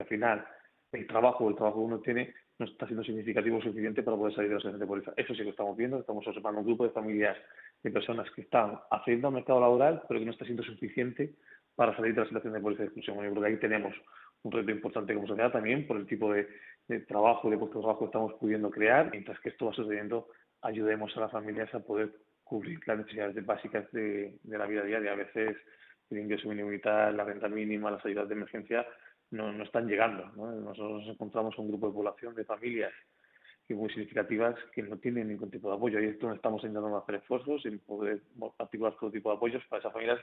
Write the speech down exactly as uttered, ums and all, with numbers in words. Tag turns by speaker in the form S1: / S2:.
S1: Al final, el trabajo, el trabajo que uno tiene no está siendo significativo o suficiente para poder salir de la situación de pobreza. Eso sí lo estamos viendo, estamos observando un grupo de familias, de personas que están accediendo al mercado laboral, pero que no está siendo suficiente para salir de la situación de pobreza y exclusión. Bueno, yo creo que ahí tenemos un reto importante como sociedad también por el tipo de, de trabajo y de puestos de trabajo que estamos pudiendo crear, mientras que esto va sucediendo, ayudemos a las familias a poder cubrir las necesidades básicas de, de la vida diaria. A veces el ingreso mínimo vital, la renta mínima, las ayudas de emergencia no, no están llegando, ¿no? Nosotros nos encontramos un grupo de población, de familias que muy significativas que no tienen ningún tipo de apoyo. Y esto estamos intentando hacer esfuerzos en poder articular todo tipo de apoyos para esas familias